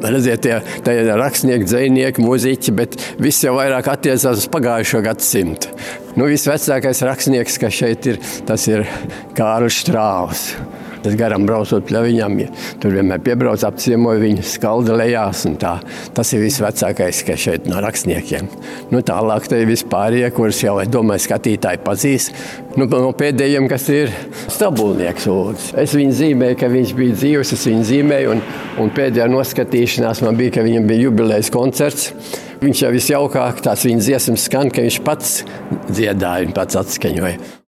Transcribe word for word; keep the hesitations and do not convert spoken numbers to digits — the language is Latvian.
Redziet, tie, tie ir rakstnieki, dzejnieki, muziķi, bet viss jau vairāk attiecās uz pagājušo gadsimtu. Nu, visvecākais rakstnieks, kas šeit ir, tas ir Kārlis Štrāvs. Tas garam braucot pie viņam, tur vienmēr piebrauc, apciemoja viņu, skalda lejās un tā. Tas ir visvecākais, kas šeit no rakstniekiem. Nu, tālāk te ir vispārie, kurus jau, es domāju, skatītāji pazīst. Nu, no pēdējiem, kas ir Stabulnieks Ulris. Es viņu zīmēju, ka viņš bija dzīves, es viņu zīmēju, un, un pēdējā noskatīšanās man bija, ka viņam bija jubilejas koncerts. Viņš jau visjaukāk, tās viņa dziesmas skan, ka viņš pats dziedāja un pats atskaņoja.